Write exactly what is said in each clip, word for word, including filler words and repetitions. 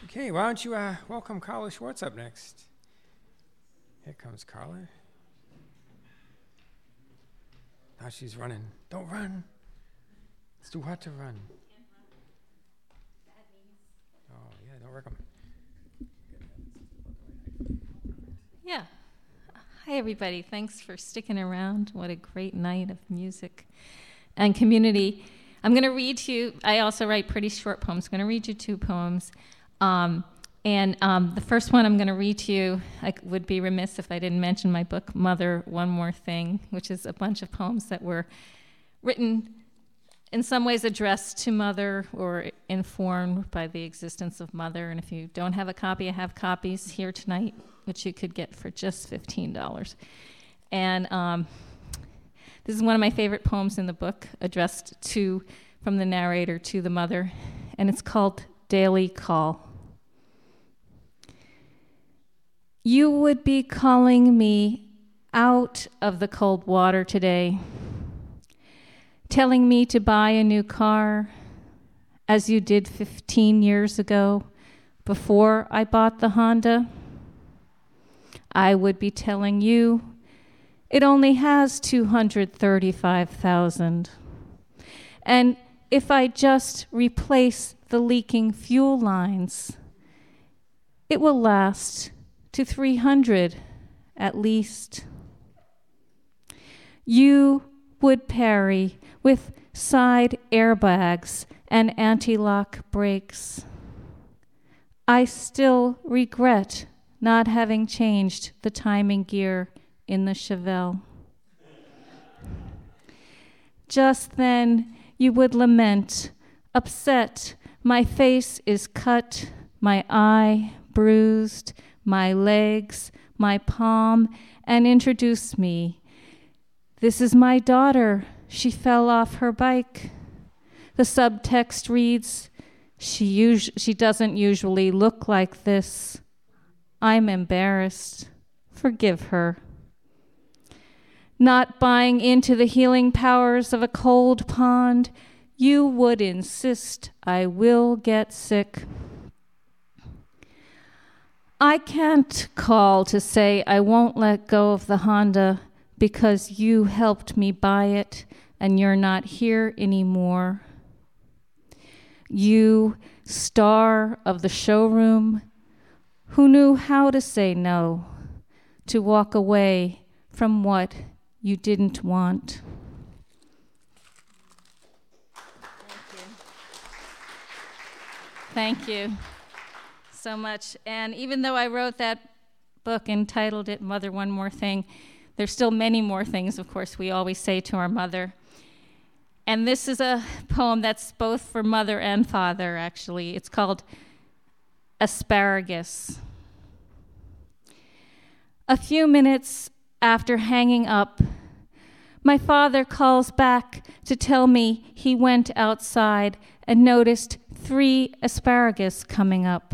Okay, why don't you uh, welcome Carla Schwartz up next. Here comes Carla. Now she's running. Don't run. It's too hot to run. Oh, yeah, don't wreck 'em. Yeah. Hi, everybody. Thanks for sticking around. What a great night of music and community. I'm going to read to you. I also write pretty short poems. I'm going to read you two poems. Um, and um, the first one I'm going to read to you, I would be remiss if I didn't mention my book, Mother, One More Thing, which is a bunch of poems that were written in some ways addressed to Mother or informed by the existence of Mother. And if you don't have a copy, I have copies here tonight, which you could get for just fifteen dollars. And um, this is one of my favorite poems in the book, addressed to, from the narrator to the mother, and it's called Daily Call. You would be calling me out of the cold water today, telling me to buy a new car, as you did fifteen years ago, before I bought the Honda. I would be telling you it only has two hundred thirty-five thousand. And if I just replace the leaking fuel lines, it will last to three hundred at least. You would parry with side airbags and anti-lock brakes. I still regret not having changed the timing gear in the Chevelle. Just then you would lament, upset, my face is cut, my eye bruised, my legs, my palm, and introduce me. This is my daughter. She fell off her bike. The subtext reads, she, us- she doesn't usually look like this. I'm embarrassed. Forgive her. Not buying into the healing powers of a cold pond, you would insist I will get sick. I can't call to say I won't let go of the Honda because you helped me buy it and you're not here anymore. You, star of the showroom, who knew how to say no, to walk away from what you didn't want. Thank you. Thank you so much. And even though I wrote that book and titled it Mother, One More Thing, there's still many more things, of course, we always say to our mother. And this is a poem that's both for mother and father, actually. It's called Asparagus. A few minutes after hanging up, my father calls back to tell me he went outside and noticed three asparagus coming up.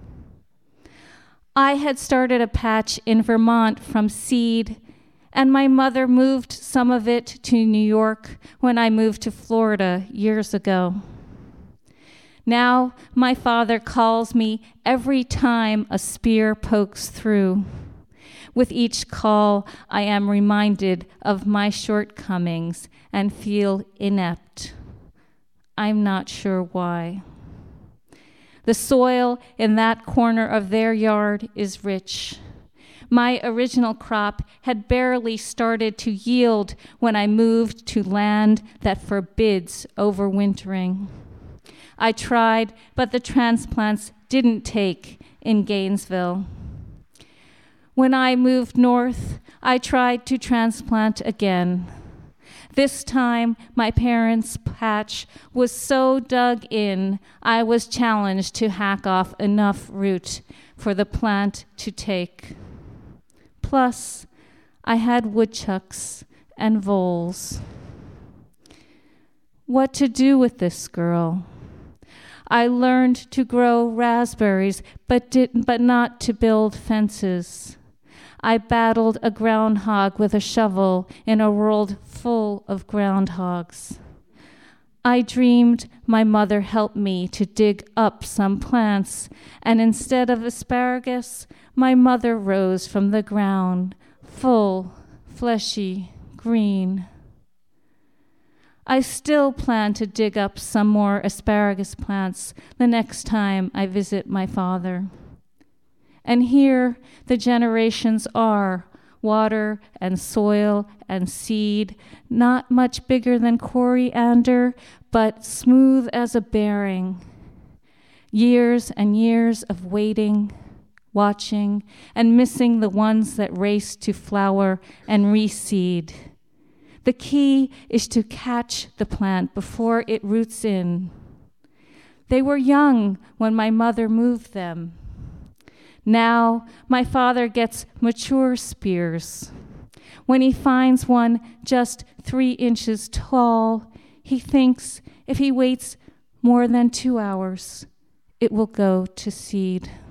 I had started a patch in Vermont from seed, and my mother moved some of it to New York when I moved to Florida years ago. Now my father calls me every time a spear pokes through. With each call, I am reminded of my shortcomings and feel inept. I'm not sure why. The soil in that corner of their yard is rich. My original crop had barely started to yield when I moved to land that forbids overwintering. I tried, but the transplants didn't take in Gainesville. When I moved north, I tried to transplant again. This time, my parents' patch was so dug in, I was challenged to hack off enough root for the plant to take. Plus, I had woodchucks and voles. What to do with this girl? I learned to grow raspberries, but did, but not to build fences. I battled a groundhog with a shovel in a world full of groundhogs. I dreamed my mother helped me to dig up some plants, and instead of asparagus, my mother rose from the ground, full, fleshy, green. I still plan to dig up some more asparagus plants the next time I visit my father. And here the generations are, water and soil and seed, not much bigger than coriander, but smooth as a bearing. Years and years of waiting, watching, and missing the ones that race to flower and reseed. The key is to catch the plant before it roots in. They were young when my mother moved them. Now my father gets mature spears. When he finds one just three inches tall, he thinks if he waits more than two hours, it will go to seed.